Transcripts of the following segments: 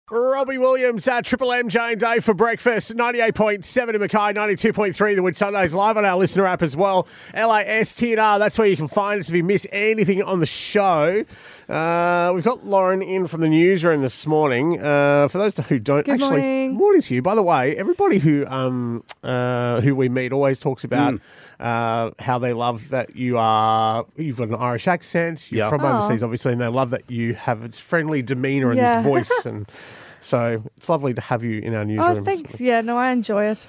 Robbie Williams, Triple M, Jane Day for breakfast. 98.7 in Mackay, 92.3 the Wood Sundays, live on our listener app as well. LASTNR, that's where you can find us if you miss anything on the show. We've got Lauren in from the newsroom this morning. For those who don't Good morning to you. By the way, everybody who we meet always talks about how they love that you've got an Irish accent. You're from overseas, obviously, and they love that you have its friendly demeanour and this voice. And so it's lovely to have you in our newsroom. Oh, thanks. Yeah, no, I enjoy it.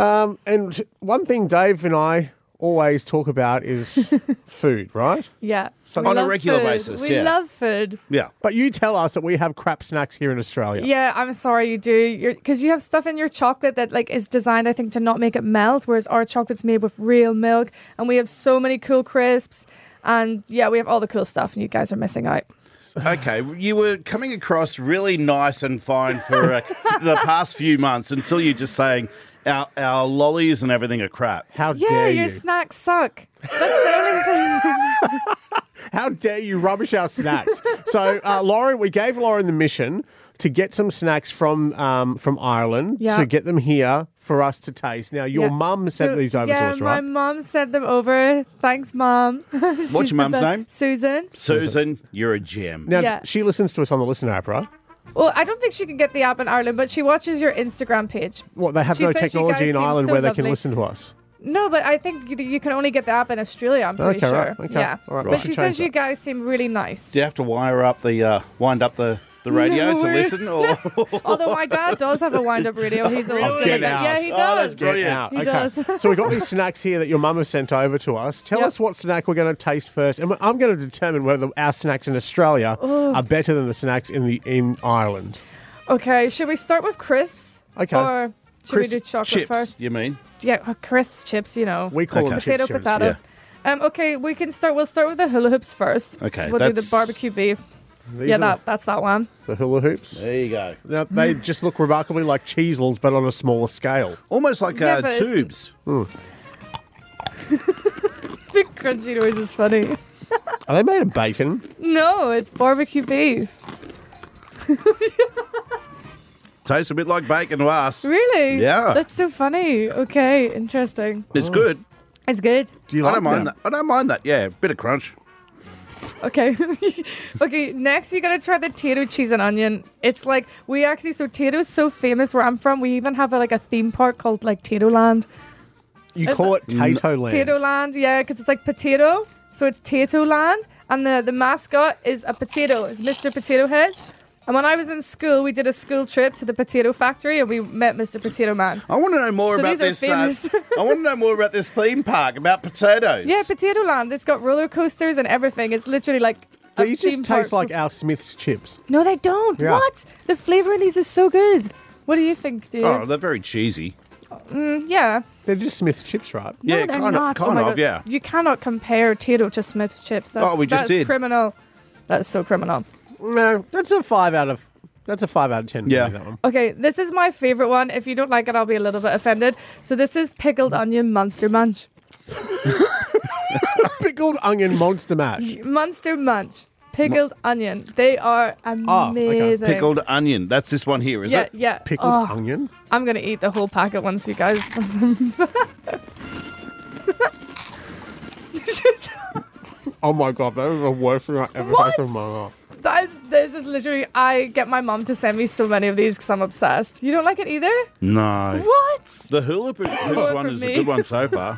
And one thing Dave and I always talk about is food, right? Yeah. So on a regular basis, We love food. Yeah. But you tell us that we have crap snacks here in Australia. Yeah, I'm sorry you do. Because you have stuff in your chocolate that is designed, I think, to not make it melt, whereas our chocolate's made with real milk. And we have so many cool crisps. And yeah, we have all the cool stuff, and you guys are missing out. Okay, you were coming across really nice and fine for the past few months until you're just saying our lollies and everything are crap. How dare you? Yeah, your snacks suck. That's the only thing. How dare you rubbish our snacks? So, Lauren, we gave Lauren the mission to get some snacks from Ireland to get them here for us to taste. Now, your mum sent these over to us, right? Yeah, my mum sent them over. Thanks, Mum. What's your mum's name? Susan. Susan, you're a gem. Now, she listens to us on the listener app, right? Well, I don't think she can get the app in Ireland, but she watches your Instagram page. What, they have no technology in Ireland where they can listen to us? No, but I think you can only get the app in Australia, I'm pretty sure. Right. Okay. Yeah. All right. But she says you guys seem really nice. Do you have to wind up the radio to listen? Or? Although my dad does have a wind-up radio. He's always good at that. Yeah, he does. Get out. He does. So we've got these snacks here that your mum has sent over to us. Tell us what snack we're going to taste first. And I'm going to determine whether our snacks in Australia are better than the snacks in Ireland. Okay, should we start with crisps? Okay. Or should we do chocolate chips, first? You mean? Yeah, crisps, chips, you know. We call them potato, chips. potato. Yeah. Okay, we'll start with the hula hoops first. Okay, We'll do the barbecue beef. That's that one. The hula hoops. There you go. Now, they just look remarkably like Cheezels, but on a smaller scale. Almost like tubes. The crunchy noise is funny. Are they made of bacon? No, it's barbecue beef. Tastes a bit like bacon to us. Really? Yeah. That's so funny. Okay, interesting. It's good. It's good. Do you like I don't mind that. Yeah, bit of crunch. Okay. Okay, next you gotta try the Tato cheese and onion. It's like, Tato's so famous where I'm from, we even have a theme park called Tato Land. You call it Tato Land? Tato Land, yeah, because it's like potato. So it's Tato Land. And the mascot is a potato. It's Mr. Potato Head. And when I was in school, we did a school trip to the potato factory and we met Mr. Potato Man. I want to know more about this. I want to know more about this theme park about potatoes. Yeah, Potato Land. It's got roller coasters and everything. It's literally like a These theme just taste park. like our Smith's chips. No, they don't. Yeah. What? The flavour in these is so good. What do you think, Dave? Oh, they're very cheesy. Yeah. They're just Smith's chips, right? No, Yeah, they're kind not. of, Oh my God. yeah. You cannot compare Tato to Smith's chips. That's, We just that's did. criminal. That's so criminal. No, that's a 5 out of 10. Yeah. That one. Okay, this is my favourite one. If you don't like it, I'll be a little bit offended. So this is pickled onion Monster Munch. Pickled onion monster mash. Monster Munch. Pickled onion. They are amazing. Pickled onion. That's this one here, is Yeah, it? yeah. Pickled onion? I'm going to eat the whole packet once you guys... Oh my God, that is the worst thing I've ever tasted in my life. This is literally... I get my mum to send me so many of these because I'm obsessed. You don't like it either? No. What? The hula hoops one for is me. a good one so far.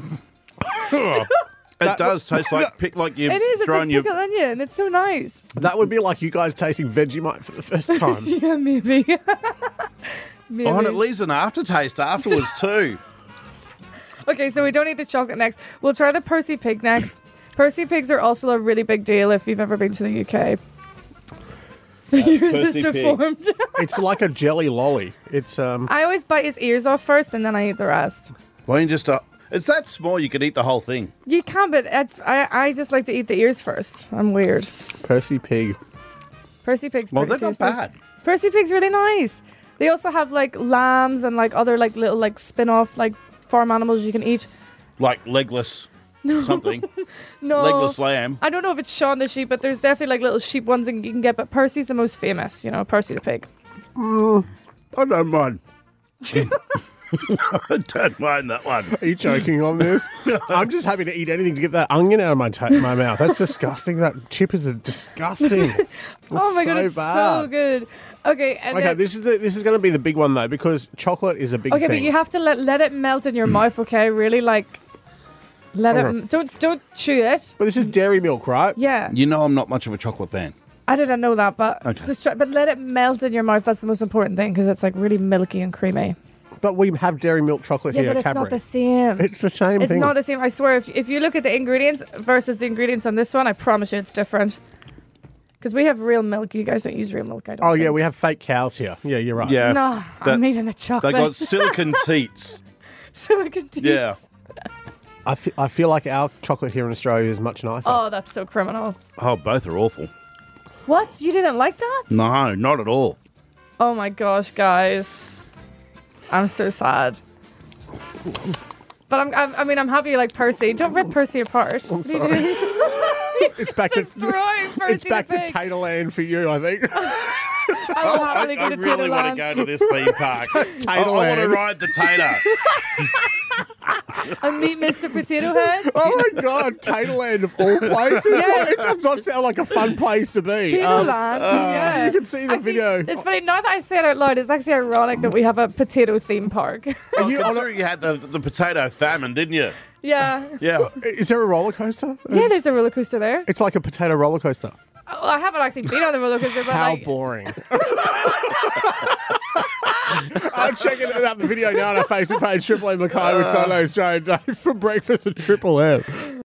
It does taste like you've It is. It's a thrown your... pickled onion. It's so nice. That would be like you guys tasting Vegemite for the first time. Yeah, maybe. Maybe. Oh, and it leaves an aftertaste afterwards too. Okay, so we don't eat the chocolate next. We'll try the Percy Pig next. Percy Pigs are also a really big deal if you've ever been to the UK. Yours is Percy Pig. deformed. It's like a jelly lolly. It's I always bite his ears off first and then I eat the rest. Why don't you just... it's that small you could eat the whole thing. You can, but I just like to eat the ears first. I'm weird. Percy Pig. Percy Pig's Well, pretty they're tasty. not bad. Percy Pig's really nice. They also have lambs and other little spin-off farm animals you can eat. Like legless something. No. Legless lamb. I don't know if it's Shaun the Sheep, but there's definitely little sheep ones that you can get, but Percy's the most famous, Percy the pig. I don't mind. I don't mind that one. Are you joking on this? I'm just happy to eat anything to get that onion out of my mouth. That's disgusting. That chip is disgusting. Oh my god, it's so good. Okay, and Okay, then, this is going to be the big one though, because chocolate is a big okay, thing. but you have to let it melt in your mouth. Okay, really let Okay. it. Don't chew it. But this is dairy milk, right? Yeah, You know I'm not much of a chocolate fan. I didn't know that, but Okay. just try, but let it melt in your mouth. That's the most important thing because it's like really milky and creamy. But we have dairy milk chocolate Yeah, here but at it's Cadbury. not the same. It's the same It's thing. not the same. I swear, if you look at the ingredients versus the ingredients on this one, I promise you it's different. Because we have real milk. You guys don't use real milk, I don't Oh yeah, think. we have fake cows here. Yeah, you're right. Yeah. No, That- I'm eating a They chocolate. got silicon teats. silicon teeth. Yeah. I feel like our chocolate here in Australia is much nicer. Oh, that's so criminal. Oh, both are awful. What? You didn't like that? No, not at all. Oh my gosh, guys. I'm so sad. But I'm happy you like Percy. Don't rip Percy apart. I'm What are you sorry. doing? It's back to Destroying Percy it's back the to pig. Taterland for you, I think. I will happily go I to really want to Taterland go to this theme park. I want to Taterland. ride the tater. and meet Mr. Potato Head. Oh my God, Taterland of all places. Yeah. It does not sound like a fun place to be. Taterland. yeah. You can see the Actually, video. It's funny, now that I say it out loud, it's actually ironic that we have a potato theme park. Well, you on a- considering you had the potato famine, didn't you? yeah. Yeah. Is there a roller coaster? Yeah, there's a roller coaster there. It's like a potato roller coaster. Oh, I haven't actually been on the roller coaster, but How like, boring. I'm checking out the video now on our Facebook page, Triple M Mackay with Sunday Australian Day for breakfast at Triple M.